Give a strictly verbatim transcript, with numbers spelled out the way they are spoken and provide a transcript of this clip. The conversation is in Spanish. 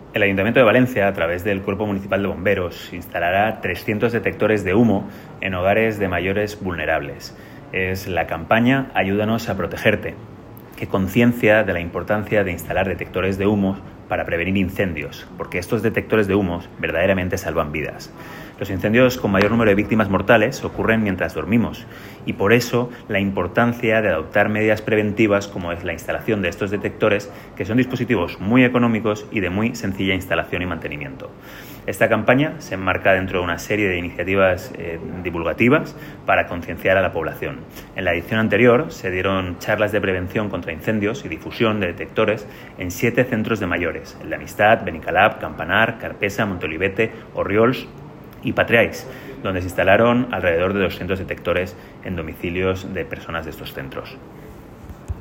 El Ayuntamiento de Valencia, a través del Cuerpo Municipal de Bomberos, instalará trescientos detectores de humo en hogares de mayores vulnerables. Es la campaña Ayúdanos a protegerte, que conciencia de la importancia de instalar detectores de humo para prevenir incendios, porque estos detectores de humos verdaderamente salvan vidas. Los incendios con mayor número de víctimas mortales ocurren mientras dormimos y por eso la importancia de adoptar medidas preventivas como es la instalación de estos detectores, que son dispositivos muy económicos y de muy sencilla instalación y mantenimiento. Esta campaña se enmarca dentro de una serie de iniciativas eh, divulgativas para concienciar a la población. En la edición anterior se dieron charlas de prevención contra incendios y difusión de detectores en siete centros de mayores, en La Amistad, Benicalap, Campanar, Carpesa, Montolivete, Orriols y Patriáis, donde se instalaron alrededor de doscientos detectores en domicilios de personas de estos centros.